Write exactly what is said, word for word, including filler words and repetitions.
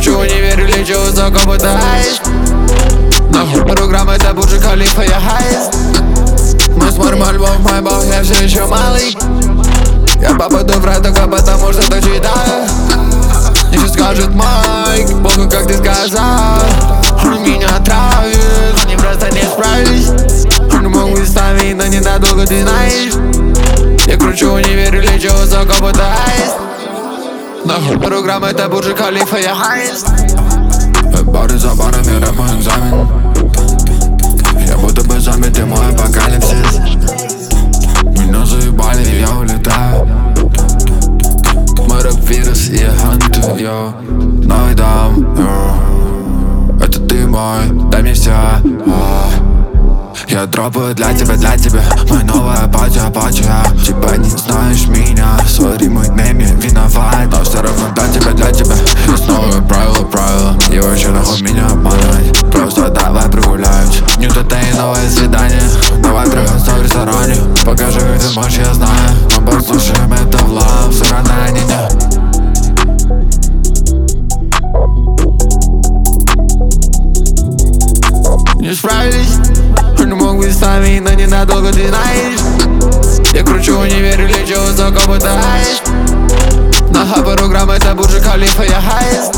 кручу, не верю, лечу высоко, пытаюсь. Нахуй программа, это Бурдж Халифа, я хайст. Мы смотрим альбом в Майбах, я все еще малый. Я попаду в рай только потому, что так читаю. Еще скажет Майк, похуй, как ты сказал. Он меня травит, они просто не справились. Он мог бы ставить, но ненадолго, ты знаешь. Я кручу, не верю, лечу высоко, пытаюсь. Нахуй программа, это Бурдж Халифа, я хайст. Бары за барами, рэп мой экзамен. Я будто бы зомби, ты мой апокалипсис. Меня заебали, и я улетаю. Мой рэп-вирус, и я ханту, йо. Новый дом, йо. Это ты мой, дай мне все. Я дропаю для тебя, для тебя. Моя новая апатия, апатия. Типа не знаешь меня. Сори, мой нейм, я виноват. Но все равно для тебя, для тебя. Есть новые правила, правила. И вообще нахуй меня обманывать. Просто давай прогуляемся. Нью-то и новое свидание. Давай приготовь в ресторане. Покажи, как ты можешь, я знаю. Мы послушаем это в лав. Все равно не не. Не справились. Он мог бы ставить, но ненадолго, ты знаешь. Я кручу, не верю, лечу высоко, пытаюсь. Нахуй программа, это Бурдж Халифа, я хайст.